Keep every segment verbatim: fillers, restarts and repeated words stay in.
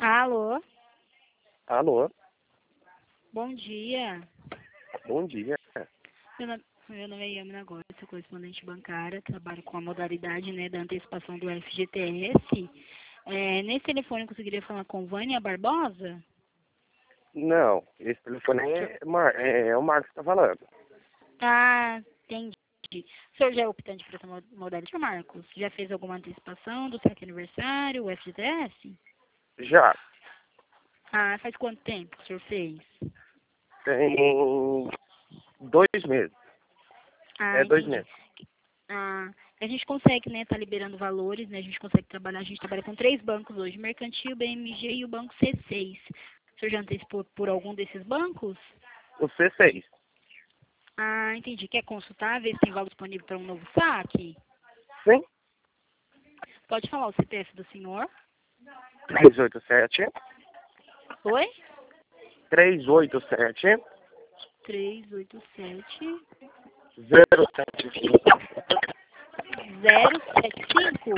Alô? Alô? Bom dia. Bom dia. Meu nome, meu nome é Yamina Góes, sou correspondente bancária, trabalho com a modalidade, né, da antecipação do F G T S. É, nesse telefone eu conseguiria falar com Vânia Barbosa? Não, esse telefone é, Mar é, é o Marcos que tá falando. Ah, entendi. O senhor já é optante para essa mo- modalidade, Marcos? Já fez alguma antecipação do seu aniversário, o F G T S? Já. Ah, faz quanto tempo o senhor fez? Tem dois meses. Ah, É dois entendi. meses. Ah, a gente consegue, né, tá liberando valores, né, a gente consegue trabalhar, a gente trabalha com três bancos hoje, Mercantil, B M G e o Banco C seis. O senhor já antecipou por algum desses bancos? O C seis. Ah, entendi. Quer consultar, ver se tem valor disponível para um novo saque? Sim. Pode falar o C P F do senhor? três oito sete, Oi? três oito sete, três oito sete, zero sete cinco. zero sete cinco.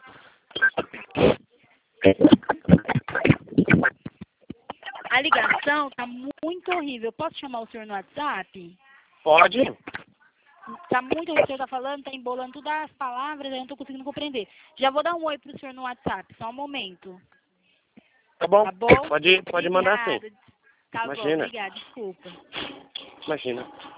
A ligação tá muito horrível. Posso chamar o senhor no WhatsApp? Pode? Tá muito horrível o senhor tá falando, tá embolando todas as palavras, eu não tô conseguindo compreender. Já vou dar um oi pro senhor no WhatsApp, só um momento. Tá bom? Tá bom? Pode, pode mandar sim. Obrigada. Tá bom, Imagina. obrigada, desculpa. Imagina.